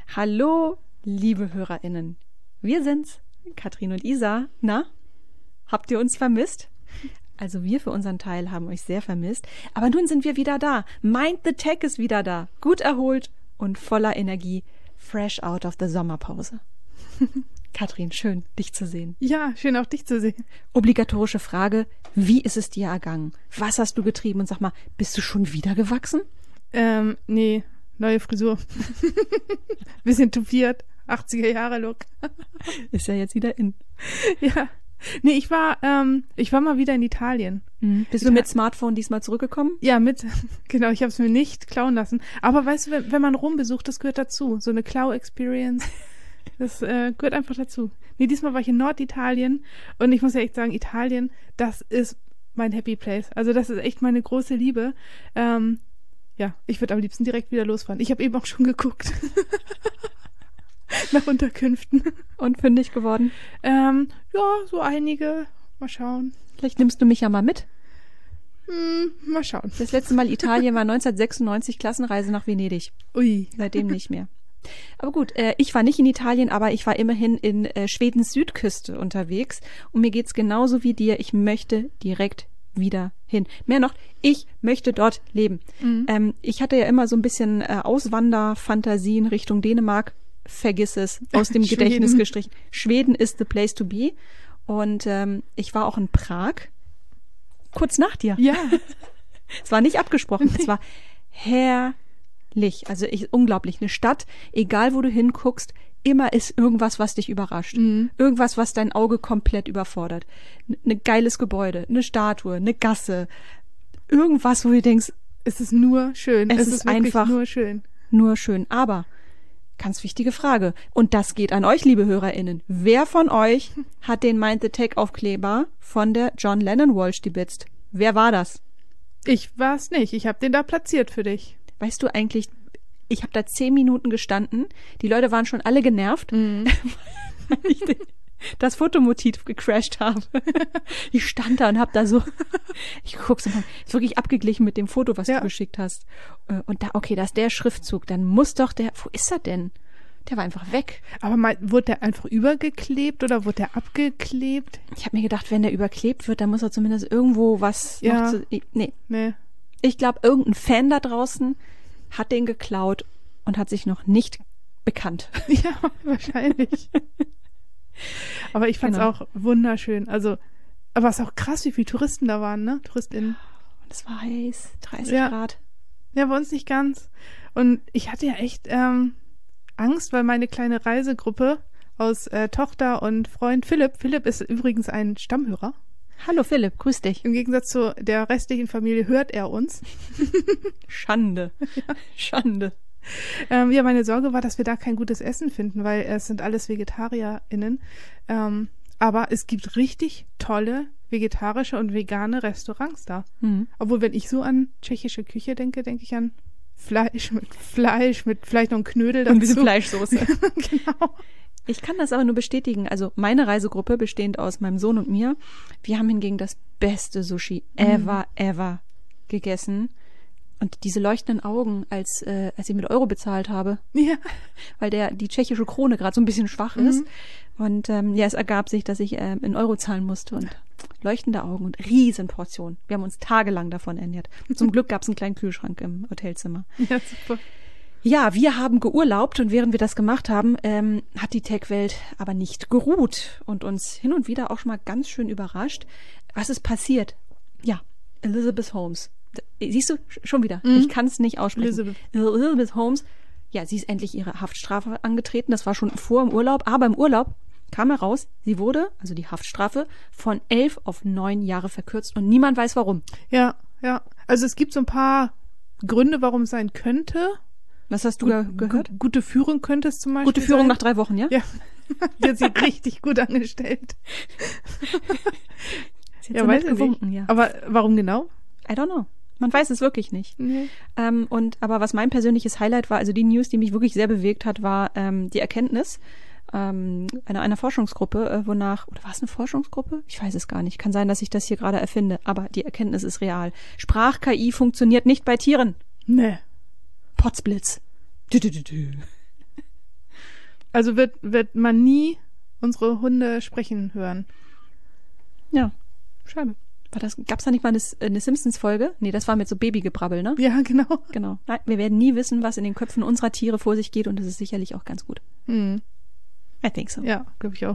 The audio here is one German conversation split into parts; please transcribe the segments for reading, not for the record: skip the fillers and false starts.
Hallo, liebe HörerInnen. Wir sind's, Katrin und Isa. Na, habt ihr uns vermisst? Also wir für unseren Teil haben euch sehr vermisst. Aber nun sind wir wieder da. Mind the Tech ist wieder da. Gut erholt und voller Energie. Fresh out of the Sommerpause. Katrin, schön, dich zu sehen. Ja, schön auch dich zu sehen. Obligatorische Frage, wie ist es dir ergangen? Was hast du getrieben? Und sag mal, bist du schon wieder gewachsen? Nee, neue Frisur. Bisschen tupiert, 80er-Jahre-Look. Ist ja jetzt wieder in. Ja. Nee, ich war mal wieder in Italien. Bist du mit Smartphone diesmal zurückgekommen? Ja, genau, ich habe es mir nicht klauen lassen. Aber weißt du, wenn man Rom besucht, das gehört dazu. So eine Klau-Experience, das gehört einfach dazu. Nee, diesmal war ich in Norditalien und ich muss ja echt sagen, Italien, das ist mein Happy Place. Also das ist echt meine große Liebe. Ja, ich würde am liebsten direkt wieder losfahren. Ich habe eben auch schon geguckt. Nach Unterkünften. Und fündig geworden? Ja, so einige. Mal schauen. Vielleicht nimmst du mich ja mal mit. Mal schauen. Das letzte Mal Italien war 1996, Klassenreise nach Venedig. Ui. Seitdem nicht mehr. Aber gut, ich war nicht in Italien, aber ich war immerhin in Schwedens Südküste unterwegs. Und mir geht's genauso wie dir. Ich möchte direkt wieder hin. Mehr noch, ich möchte dort leben. Ich hatte ja immer so ein bisschen Auswanderfantasien Richtung Dänemark. Vergiss es, aus dem Gedächtnis gestrichen. Schweden is the place to be. Und ich war auch in Prag, kurz nach dir. Ja. Es war nicht abgesprochen, es war herrlich. Also unglaublich, eine Stadt, egal wo du hinguckst, immer ist irgendwas, was dich überrascht. Irgendwas, was dein Auge komplett überfordert. Ein geiles Gebäude, eine Statue, eine Gasse, irgendwas, wo du denkst, es ist nur schön. Es ist einfach nur schön. Nur schön, aber ganz wichtige Frage. Und das geht an euch, liebe HörerInnen. Wer von euch hat den Mind the Tech Aufkleber von der John Lennon Wall stibitzt? Wer war das? Ich war's nicht. Ich habe den da platziert für dich. Weißt du eigentlich, ich habe da 10 Minuten gestanden. Die Leute waren schon alle genervt, weil ich das Fotomotiv gecrashed habe. Ich stand da und habe da so, ich guck's und ist wirklich abgeglichen mit dem Foto, was du geschickt hast. Und da, okay, da ist der Schriftzug, dann muss doch wo ist er denn? Der war einfach weg. Aber wurde der einfach übergeklebt oder wurde der abgeklebt? Ich habe mir gedacht, wenn der überklebt wird, dann muss er zumindest irgendwo was noch zu... Nee. Ich glaube, irgendein Fan da draußen hat den geklaut und hat sich noch nicht bekannt. Ja, wahrscheinlich. Aber ich fand's auch wunderschön. Also, aber es ist auch krass, wie viele Touristen da waren, ne? TouristInnen. Und es war heiß, 30 Grad. Ja, bei uns nicht ganz. Und ich hatte ja echt Angst, weil meine kleine Reisegruppe aus Tochter und Freund Philipp ist übrigens ein Stammhörer. Hallo Philipp, grüß dich. Im Gegensatz zu der restlichen Familie hört er uns. Schande. Ja. Schande. Ja, meine Sorge war, dass wir da kein gutes Essen finden, weil es sind alles VegetarierInnen. Aber es gibt richtig tolle vegetarische und vegane Restaurants da. Obwohl, wenn ich so an tschechische Küche denke, denke ich an Fleisch, mit vielleicht noch einem Knödel dazu. Und ein bisschen Fleischsoße. Genau. Ich kann das aber nur bestätigen. Also meine Reisegruppe, bestehend aus meinem Sohn und mir, wir haben hingegen das beste Sushi ever gegessen. Und diese leuchtenden Augen, als ich mit Euro bezahlt habe. Ja. Weil die tschechische Krone gerade so ein bisschen schwach ist. Und es ergab sich, dass ich in Euro zahlen musste. Und leuchtende Augen und Riesenportionen. Wir haben uns tagelang davon ernährt. Zum Glück gab es einen kleinen Kühlschrank im Hotelzimmer. Ja, super. Ja, wir haben geurlaubt und während wir das gemacht haben, hat die Tech-Welt aber nicht geruht und uns hin und wieder auch schon mal ganz schön überrascht. Was ist passiert? Ja, Elizabeth Holmes. Siehst du, schon wieder. Ich kann es nicht aussprechen. Elizabeth Holmes, ja, sie ist endlich ihre Haftstrafe angetreten. Das war schon vor im Urlaub. Aber im Urlaub kam heraus, sie wurde, also die Haftstrafe, von 11 auf 9 Jahre verkürzt und niemand weiß warum. Ja. Also es gibt so ein paar Gründe, warum es sein könnte. Was hast du gehört? Gute Führung könnte es zum Beispiel Gute Führung sein. nach 3 Wochen, ja? Ja. Die hat sie richtig gut angestellt. Sie hat so nett gewunken, ja. Aber warum genau? I don't know. Man weiß es wirklich nicht. Nee. Aber was mein persönliches Highlight war, also die News, die mich wirklich sehr bewegt hat, war die Erkenntnis einer Forschungsgruppe, oder war es eine Forschungsgruppe? Ich weiß es gar nicht. Kann sein, dass ich das hier gerade erfinde, aber die Erkenntnis ist real. Sprach-KI funktioniert nicht bei Tieren. Nee. Potzblitz. Also wird man nie unsere Hunde sprechen hören. Ja. Schade. Gab's da nicht mal eine Simpsons-Folge? Nee, das war mit so Babygebrabbel, ne? Ja, genau. Genau. Nein, wir werden nie wissen, was in den Köpfen unserer Tiere vor sich geht und das ist sicherlich auch ganz gut. Mhm. I think so. Ja, glaube ich auch.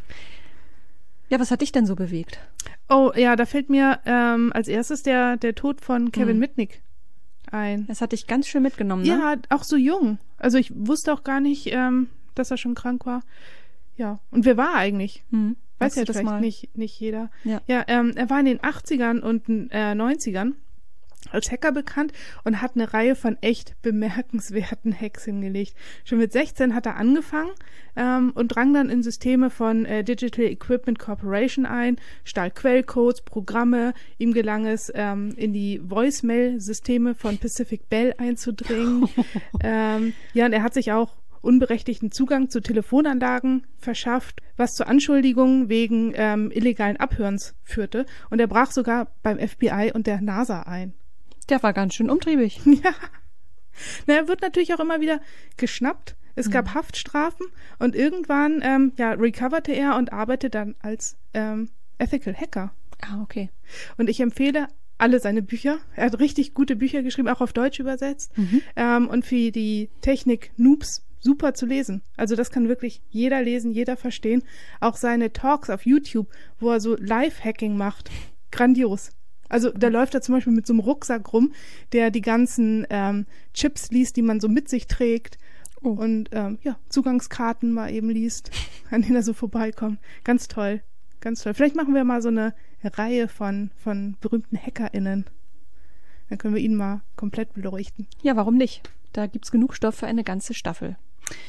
Ja, was hat dich denn so bewegt? Oh, ja, da fällt mir als erstes der Tod von Kevin Mitnick ein. Das hat dich ganz schön mitgenommen, ne? Ja, auch so jung. Also ich wusste auch gar nicht, dass er schon krank war. Ja, und wer war er eigentlich? Weiß ja vielleicht nicht jeder. Ja, er war in den 80ern und 90ern als Hacker bekannt und hat eine Reihe von echt bemerkenswerten Hacks hingelegt. Schon mit 16 hat er angefangen und drang dann in Systeme von Digital Equipment Corporation ein, stahl Quellcodes, Programme. Ihm gelang es, in die Voicemail-Systeme von Pacific Bell einzudringen. Und er hat sich auch unberechtigten Zugang zu Telefonanlagen verschafft, was zu Anschuldigungen wegen illegalen Abhörens führte. Und er brach sogar beim FBI und der NASA ein. Der war ganz schön umtriebig. Ja. Na, er wird natürlich auch immer wieder geschnappt. Es gab Haftstrafen und irgendwann recoverte er und arbeitete dann als Ethical Hacker. Ah, okay. Und ich empfehle alle seine Bücher. Er hat richtig gute Bücher geschrieben, auch auf Deutsch übersetzt. Und für die Technik-Noobs super zu lesen. Also das kann wirklich jeder lesen, jeder verstehen. Auch seine Talks auf YouTube, wo er so Live-Hacking macht. Grandios. Also da läuft er zum Beispiel mit so einem Rucksack rum, der die ganzen Chips liest, die man so mit sich trägt. Und Zugangskarten mal eben liest, an denen er so vorbeikommt. Ganz toll. Ganz toll. Vielleicht machen wir mal so eine Reihe von berühmten HackerInnen. Dann können wir ihn mal komplett beleuchten. Ja, warum nicht? Da gibt's genug Stoff für eine ganze Staffel.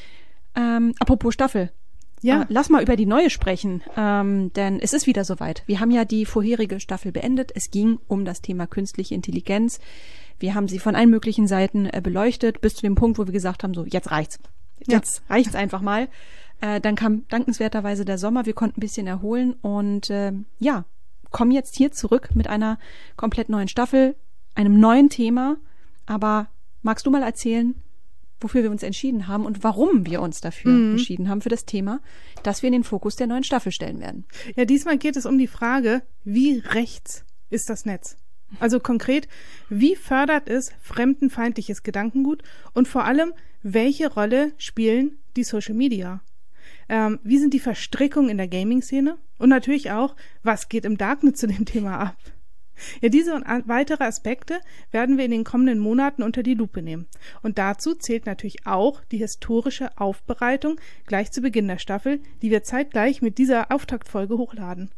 Apropos Staffel. Ja. Lass mal über die neue sprechen, denn es ist wieder soweit. Wir haben ja die vorherige Staffel beendet. Es ging um das Thema künstliche Intelligenz. Wir haben sie von allen möglichen Seiten beleuchtet, bis zu dem Punkt, wo wir gesagt haben, so, jetzt reicht's. Jetzt reicht's einfach mal. Dann kam dankenswerterweise der Sommer. Wir konnten ein bisschen erholen und kommen jetzt hier zurück mit einer komplett neuen Staffel, einem neuen Thema. Aber magst du mal erzählen, wofür wir uns entschieden haben und warum wir uns dafür entschieden haben für das Thema, das wir in den Fokus der neuen Staffel stellen werden? Ja, diesmal geht es um die Frage, wie rechts ist das Netz? Also konkret, wie fördert es fremdenfeindliches Gedankengut und vor allem, welche Rolle spielen die Social Media? Wie sind die Verstrickungen in der Gaming-Szene? Und natürlich auch, was geht im Darknet zu dem Thema ab? Ja, diese und weitere Aspekte werden wir in den kommenden Monaten unter die Lupe nehmen. Und dazu zählt natürlich auch die historische Aufbereitung gleich zu Beginn der Staffel, die wir zeitgleich mit dieser Auftaktfolge hochladen.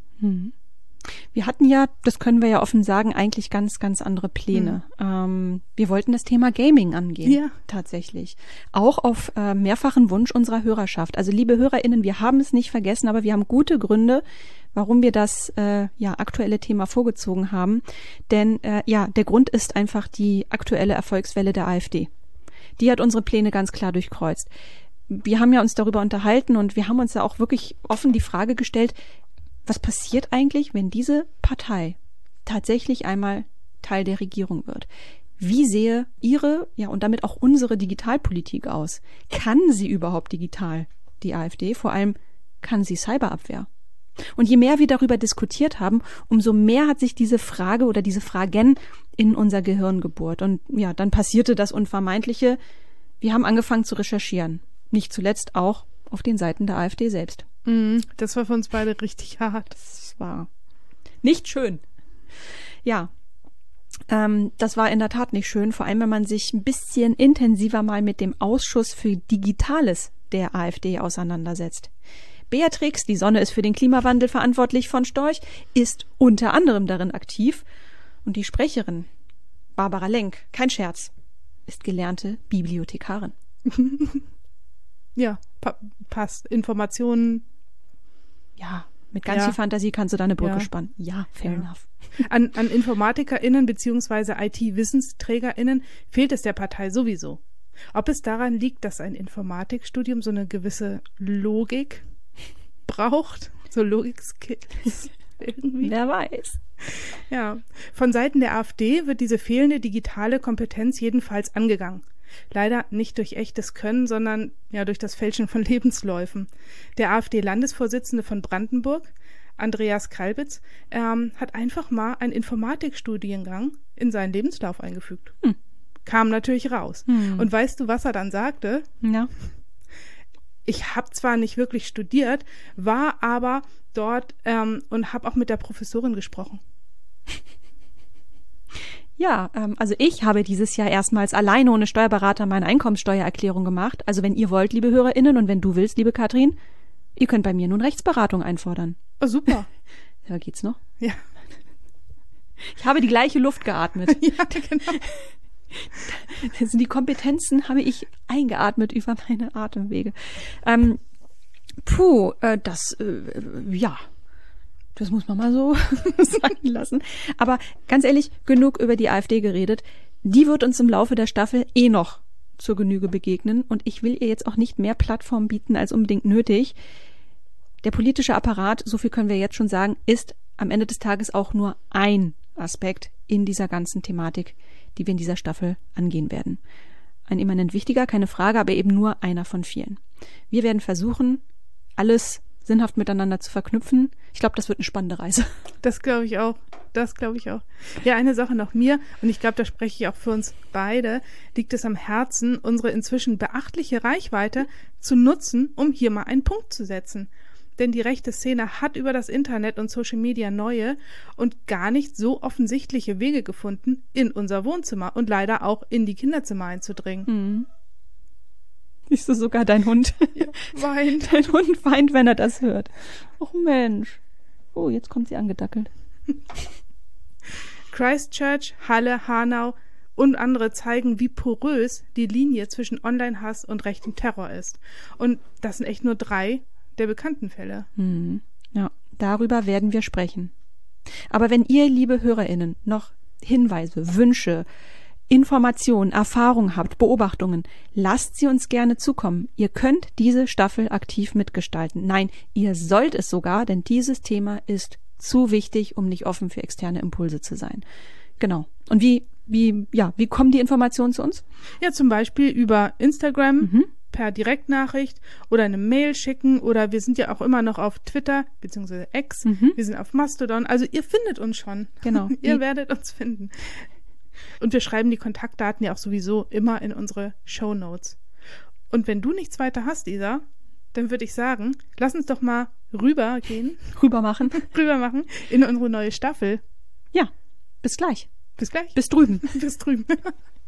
Wir hatten ja, das können wir ja offen sagen, eigentlich ganz, ganz andere Pläne. Wir wollten das Thema Gaming angehen, tatsächlich. Auch auf mehrfachen Wunsch unserer Hörerschaft. Also liebe HörerInnen, wir haben es nicht vergessen, aber wir haben gute Gründe, warum wir das aktuelle Thema vorgezogen haben. Denn der Grund ist einfach die aktuelle Erfolgswelle der AfD. Die hat unsere Pläne ganz klar durchkreuzt. Wir haben ja uns darüber unterhalten und wir haben uns ja auch wirklich offen die Frage gestellt, was passiert eigentlich, wenn diese Partei tatsächlich einmal Teil der Regierung wird? Wie sehe ihre, und damit auch unsere Digitalpolitik aus? Kann sie überhaupt digital, die AfD? Vor allem, kann sie Cyberabwehr? Und je mehr wir darüber diskutiert haben, umso mehr hat sich diese Frage oder diese Fragen in unser Gehirn gebohrt. Und dann passierte das Unvermeidliche. Wir haben angefangen zu recherchieren. Nicht zuletzt auch auf den Seiten der AfD selbst. Das war für uns beide richtig hart. Das war nicht schön. Ja, das war in der Tat nicht schön, vor allem wenn man sich ein bisschen intensiver mal mit dem Ausschuss für Digitales der AfD auseinandersetzt. Beatrix, die Sonne ist für den Klimawandel verantwortlich von Storch, ist unter anderem darin aktiv. Und die Sprecherin, Barbara Lenk, kein Scherz, ist gelernte Bibliothekarin. Ja, passt. Informationen. Ja, mit ganz viel Fantasie kannst du da eine Brücke spannen. Ja, fair enough. An InformatikerInnen bzw. IT-WissensträgerInnen fehlt es der Partei sowieso. Ob es daran liegt, dass ein Informatikstudium so eine gewisse Logik braucht, so Logik-Skills irgendwie. Wer weiß. Ja, von Seiten der AfD wird diese fehlende digitale Kompetenz jedenfalls angegangen. Leider nicht durch echtes Können, sondern ja durch das Fälschen von Lebensläufen. Der AfD-Landesvorsitzende von Brandenburg, Andreas Kalbitz, hat einfach mal einen Informatikstudiengang in seinen Lebenslauf eingefügt. Kam natürlich raus. Und weißt du, was er dann sagte? Ja. Ich habe zwar nicht wirklich studiert, war aber dort und habe auch mit der Professorin gesprochen. Ja, also ich habe dieses Jahr erstmals alleine ohne Steuerberater meine Einkommenssteuererklärung gemacht. Also wenn ihr wollt, liebe HörerInnen, und wenn du willst, liebe Katrin, ihr könnt bei mir nun Rechtsberatung einfordern. Oh, super. Ja, geht's noch? Ja. Ich habe die gleiche Luft geatmet. Ja, genau. Also die Kompetenzen habe ich eingeatmet über meine Atemwege. Das muss man mal so sagen lassen. Aber ganz ehrlich, genug über die AfD geredet. Die wird uns im Laufe der Staffel noch zur Genüge begegnen. Und ich will ihr jetzt auch nicht mehr Plattform bieten als unbedingt nötig. Der politische Apparat, so viel können wir jetzt schon sagen, ist am Ende des Tages auch nur ein Aspekt in dieser ganzen Thematik, die wir in dieser Staffel angehen werden. Ein immanent wichtiger, keine Frage, aber eben nur einer von vielen. Wir werden versuchen, alles sinnhaft miteinander zu verknüpfen. Ich glaube, das wird eine spannende Reise. Das glaube ich auch. Ja, eine Sache noch mir, und ich glaube, da spreche ich auch für uns beide, liegt es am Herzen, unsere inzwischen beachtliche Reichweite zu nutzen, um hier mal einen Punkt zu setzen. Denn die rechte Szene hat über das Internet und Social Media neue und gar nicht so offensichtliche Wege gefunden, in unser Wohnzimmer und leider auch in die Kinderzimmer einzudringen. Siehst du, sogar dein Hund Weint. Dein Hund weint, wenn er das hört. Och Mensch. Oh, jetzt kommt sie angedackelt. Christchurch, Halle, Hanau und andere zeigen, wie porös die Linie zwischen Online-Hass und rechtem Terror ist. Und das sind echt nur 3 der bekannten Fälle. Ja, darüber werden wir sprechen. Aber wenn ihr, liebe HörerInnen, noch Hinweise, Wünsche, Informationen, Erfahrungen habt, Beobachtungen, lasst sie uns gerne zukommen. Ihr könnt diese Staffel aktiv mitgestalten. Nein, ihr sollt es sogar, denn dieses Thema ist zu wichtig, um nicht offen für externe Impulse zu sein. Genau. Und wie kommen die Informationen zu uns? Ja, zum Beispiel über Instagram, per Direktnachricht oder eine Mail schicken, oder wir sind ja auch immer noch auf Twitter bzw. X. Wir sind auf Mastodon. Also ihr findet uns schon. Genau. Ihr werdet uns finden. Und wir schreiben die Kontaktdaten ja auch sowieso immer in unsere Shownotes. Und wenn du nichts weiter hast, Isa, dann würde ich sagen, lass uns doch mal rüber machen in unsere neue Staffel. Ja, bis gleich. Bis gleich. Bis drüben. Bis drüben.